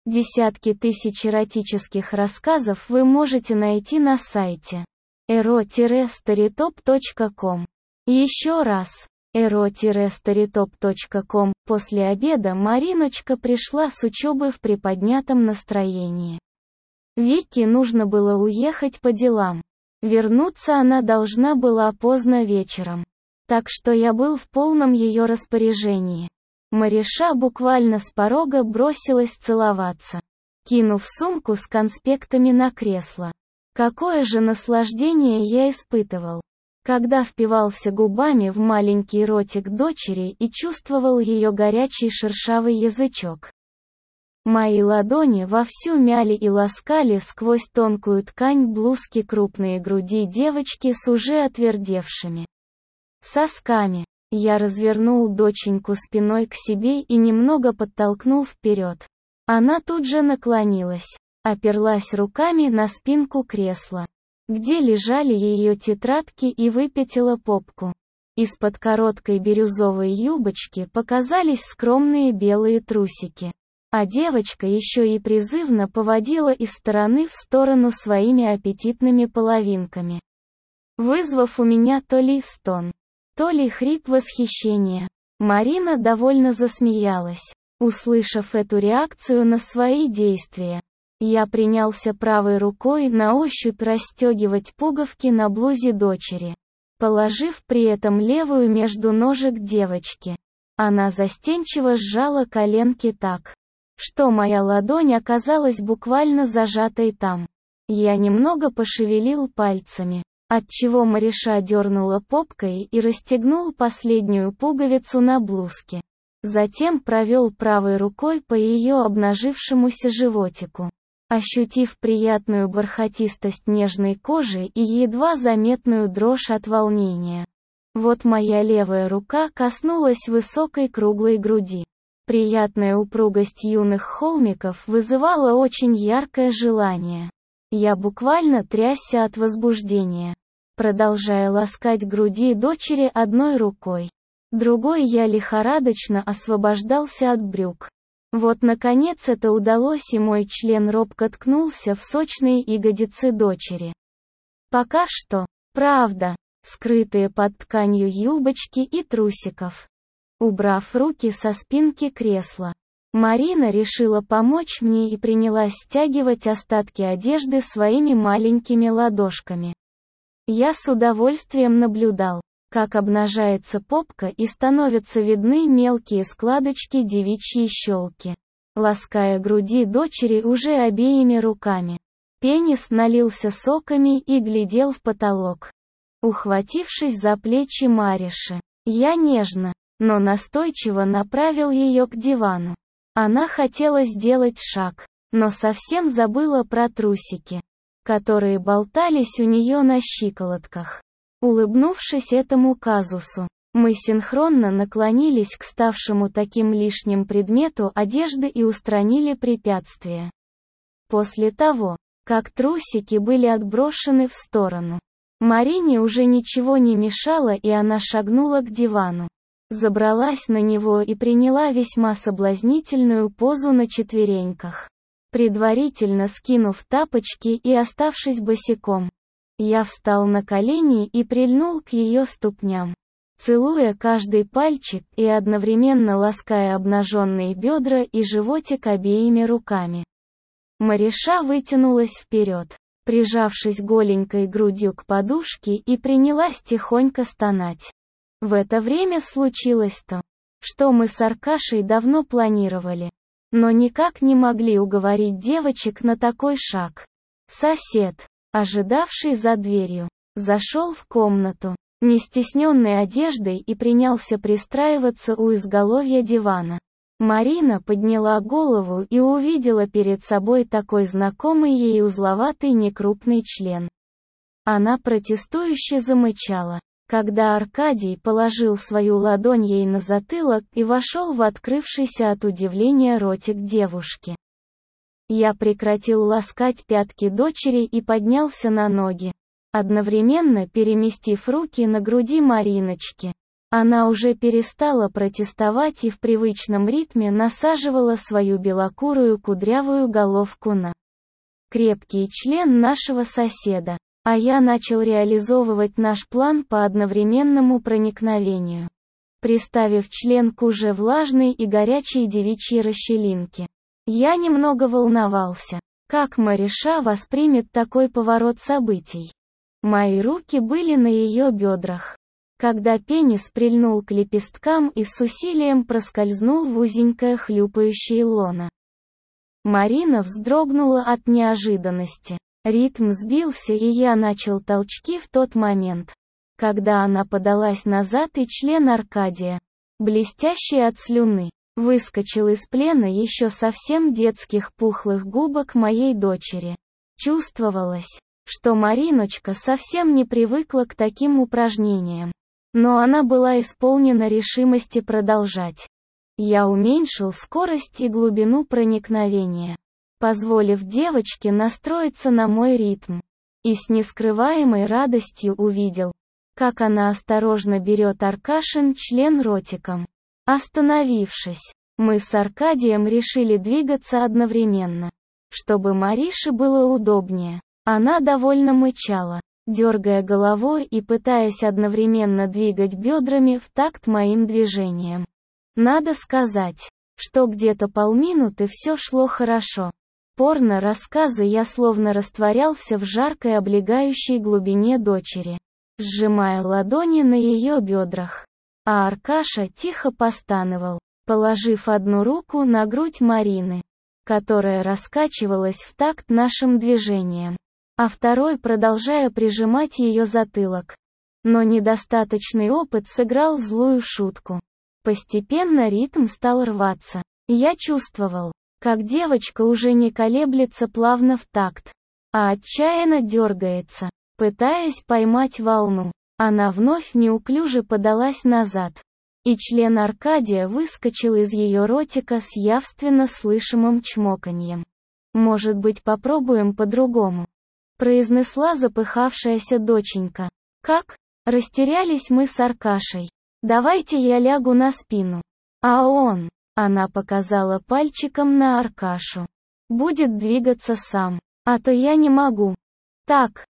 Десятки тысяч эротических рассказов вы можете найти на сайте ero-storytop.com. Еще раз, ero-storytop.com. После обеда Мариночка пришла с учебы в приподнятом настроении. Вике нужно было уехать по делам. Вернуться она должна была поздно вечером. Так что я был в полном ее распоряжении. Мариша буквально с порога бросилась целоваться, кинув сумку с конспектами на кресло. Какое же наслаждение я испытывал, когда впивался губами в маленький ротик дочери и чувствовал ее горячий шершавый язычок. Мои ладони вовсю мяли и ласкали сквозь тонкую ткань блузки крупные груди девочки с уже отвердевшими сосками. Я развернул доченьку спиной к себе и немного подтолкнул вперед. Она тут же наклонилась, оперлась руками на спинку кресла, где лежали ее тетрадки, и выпятила попку. Из-под короткой бирюзовой юбочки показались скромные белые трусики. А девочка еще и призывно поводила из стороны в сторону своими аппетитными половинками, вызвав у меня то ли стон, то ли хрип восхищения. Марина довольно засмеялась, услышав эту реакцию на свои действия. Я принялся правой рукой на ощупь расстегивать пуговки на блузе дочери, положив при этом левую между ножек девочки. Она застенчиво сжала коленки так, что моя ладонь оказалась буквально зажатой там. Я немного пошевелил пальцами, отчего Мариша дернула попкой и расстегнул последнюю пуговицу на блузке. Затем провел правой рукой по ее обнажившемуся животику, ощутив приятную бархатистость нежной кожи и едва заметную дрожь от волнения. Вот моя левая рука коснулась высокой круглой груди. Приятная упругость юных холмиков вызывала очень яркое желание. Я буквально трясся от возбуждения, продолжая ласкать груди дочери одной рукой. Другой я лихорадочно освобождался от брюк. Вот наконец это удалось, и мой член робко ткнулся в сочные ягодицы дочери. Пока что, правда, скрытые под тканью юбочки и трусиков. Убрав руки со спинки кресла, Марина решила помочь мне и принялась стягивать остатки одежды своими маленькими ладошками. Я с удовольствием наблюдал, как обнажается попка и становятся видны мелкие складочки девичьей щелки. Лаская груди дочери уже обеими руками, пенис налился соками и глядел в потолок. Ухватившись за плечи Мариши, я нежно, но настойчиво направил ее к дивану. Она хотела сделать шаг, но совсем забыла про трусики, которые болтались у нее на щиколотках. Улыбнувшись этому казусу, мы синхронно наклонились к ставшему таким лишним предмету одежды и устранили препятствие. После того, как трусики были отброшены в сторону, Марине уже ничего не мешало, и она шагнула к дивану, забралась на него и приняла весьма соблазнительную позу на четвереньках. Предварительно скинув тапочки и оставшись босиком, я встал на колени и прильнул к ее ступням, целуя каждый пальчик и одновременно лаская обнаженные бедра и животик обеими руками. Мариша вытянулась вперед, прижавшись голенькой грудью к подушке, и принялась тихонько стонать. В это время случилось то, что мы с Аркашей давно планировали, но никак не могли уговорить девочек на такой шаг. Сосед, ожидавший за дверью, зашел в комнату, не стесненной одеждой, и принялся пристраиваться у изголовья дивана. Марина подняла голову и увидела перед собой такой знакомый ей узловатый некрупный член. Она протестующе замычала, когда Аркадий положил свою ладонь ей на затылок и вошел в открывшийся от удивления ротик девушки. Я прекратил ласкать пятки дочери и поднялся на ноги, одновременно переместив руки на груди Мариночки. Она уже перестала протестовать и в привычном ритме насаживала свою белокурую кудрявую головку на крепкий член нашего соседа, а я начал реализовывать наш план по одновременному проникновению, приставив член к уже влажной и горячей девичьей расщелинке. Я немного волновался, как Мариша воспримет такой поворот событий. Мои руки были на ее бедрах, когда пенис прильнул к лепесткам и с усилием проскользнул в узенькое хлюпающее лоно. Марина вздрогнула от неожиданности. Ритм сбился, и я начал толчки в тот момент, когда она подалась назад, и член Аркадия, блестящий от слюны, выскочил из плена еще совсем детских пухлых губок моей дочери. Чувствовалось, что Мариночка совсем не привыкла к таким упражнениям, но она была исполнена решимости продолжать. Я уменьшил скорость и глубину проникновения, позволив девочке настроиться на мой ритм, и с нескрываемой радостью увидел, как она осторожно берет Аркашин член ротиком. Остановившись, мы с Аркадием решили двигаться одновременно, чтобы Марише было удобнее. Она довольно мычала, дергая головой и пытаясь одновременно двигать бедрами в такт моим движениям. Надо сказать, что где-то полминуты все шло хорошо. Порно-рассказы я словно растворялся в жаркой облегающей глубине дочери, сжимая ладони на ее бедрах. А Аркаша тихо постановал, положив одну руку на грудь Марины, которая раскачивалась в такт нашим движениям, а второй продолжая прижимать ее затылок. Но недостаточный опыт сыграл злую шутку. Постепенно ритм стал рваться. Я чувствовал, как девочка уже не колеблется плавно в такт, а отчаянно дергается, пытаясь поймать волну. Она вновь неуклюже подалась назад, и член Аркадия выскочил из ее ротика с явственно слышимым чмоканьем. «Может быть, попробуем по-другому?» произнесла запыхавшаяся доченька. «Как?» Растерялись мы с Аркашей. «Давайте я лягу на спину. А он...» Она показала пальчиком на Аркашу. «Будет двигаться сам. А то я не могу». «Так,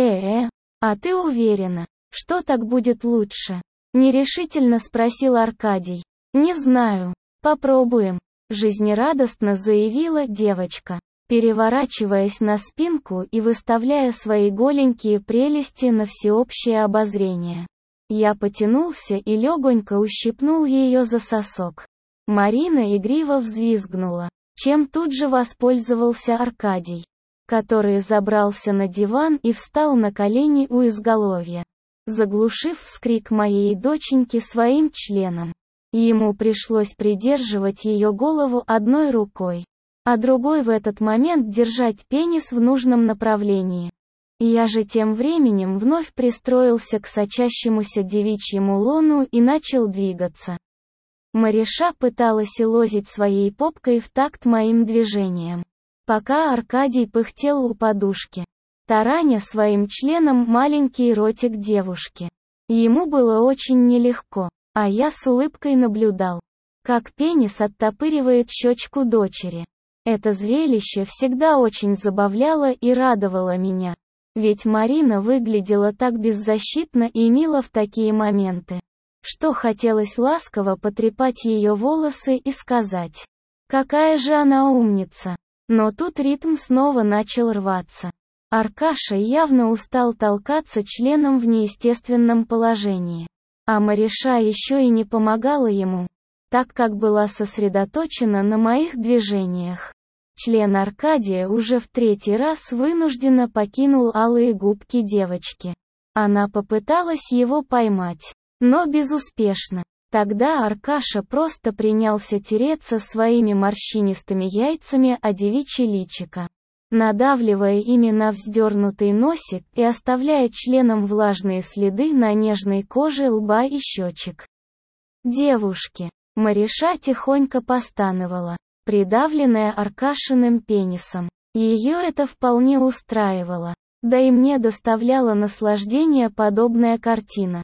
а ты уверена, что так будет лучше?» Нерешительно спросил Аркадий. «Не знаю. Попробуем», жизнерадостно заявила девочка, переворачиваясь на спинку и выставляя свои голенькие прелести на всеобщее обозрение. Я потянулся и легонько ущипнул ее за сосок. Марина игриво взвизгнула, чем тут же воспользовался Аркадий, который забрался на диван и встал на колени у изголовья, заглушив вскрик моей доченьки своим членом. Ему пришлось придерживать ее голову одной рукой, а другой в этот момент держать пенис в нужном направлении. Я же тем временем вновь пристроился к сочащемуся девичьему лону и начал двигаться. Мариша пыталась елозить своей попкой в такт моим движениям, пока Аркадий пыхтел у подушки, тараня своим членом маленький ротик девушки. Ему было очень нелегко, а я с улыбкой наблюдал, как пенис оттопыривает щечку дочери. Это зрелище всегда очень забавляло и радовало меня. Ведь Марина выглядела так беззащитно и мило в такие моменты, что хотелось ласково потрепать ее волосы и сказать: «Какая же она умница!» Но тут ритм снова начал рваться. Аркаша явно устал толкаться членом в неестественном положении. А Мариша еще и не помогала ему, так как была сосредоточена на моих движениях. Член Аркадия уже в третий раз вынужденно покинул алые губки девочки. Она попыталась его поймать, но безуспешно. Тогда Аркаша просто принялся тереться своими морщинистыми яйцами о девичье личико, надавливая ими на вздернутый носик и оставляя членом влажные следы на нежной коже лба и щечек девушки. Мариша тихонько постановала, придавленная Аркашиным пенисом. Ее это вполне устраивало, да и мне доставляла наслаждение подобная картина.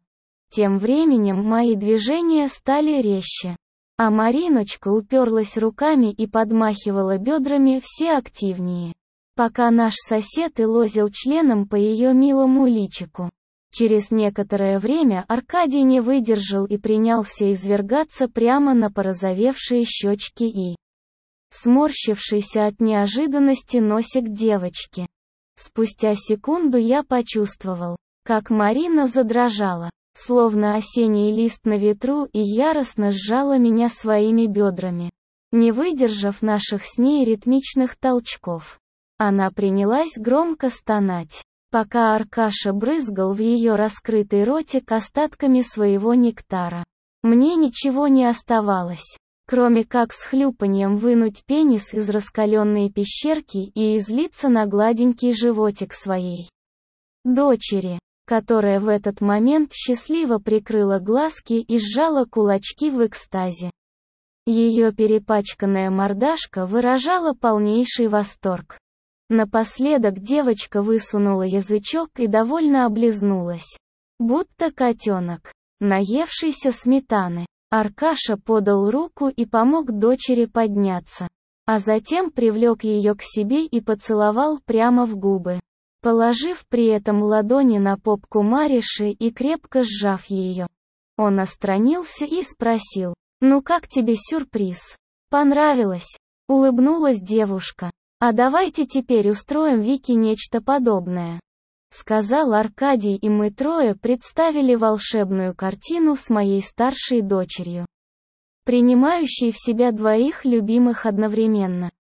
Тем временем мои движения стали резче. А Мариночка уперлась руками и подмахивала бедрами все активнее. Пока наш сосед и лозил членом по ее милому личику. Через некоторое время Аркадий не выдержал и принялся извергаться прямо на порозовевшие щечки и сморщившийся от неожиданности носик девочки. Спустя секунду я почувствовал, как Марина задрожала, словно осенний лист на ветру, и яростно сжала меня своими бедрами. Не выдержав наших с ней ритмичных толчков, она принялась громко стонать, пока Аркаша брызгал в ее раскрытый ротик остатками своего нектара. Мне ничего не оставалось, кроме как с хлюпаньем вынуть пенис из раскаленной пещерки и излиться на гладенький животик своей дочери, которая в этот момент счастливо прикрыла глазки и сжала кулачки в экстазе. Ее перепачканная мордашка выражала полнейший восторг. Напоследок девочка высунула язычок и довольно облизнулась, будто котенок, наевшийся сметаны. Аркаша подал руку и помог дочери подняться, а затем привлек ее к себе и поцеловал прямо в губы, положив при этом ладони на попку Мариши и крепко сжав ее. Он отстранился и спросил: «Ну как тебе сюрприз? Понравилось?» Улыбнулась девушка. «А давайте теперь устроим Вике нечто подобное», — сказал Аркадий, и мы трое представили волшебную картину с моей старшей дочерью, принимающей в себя двоих любимых одновременно.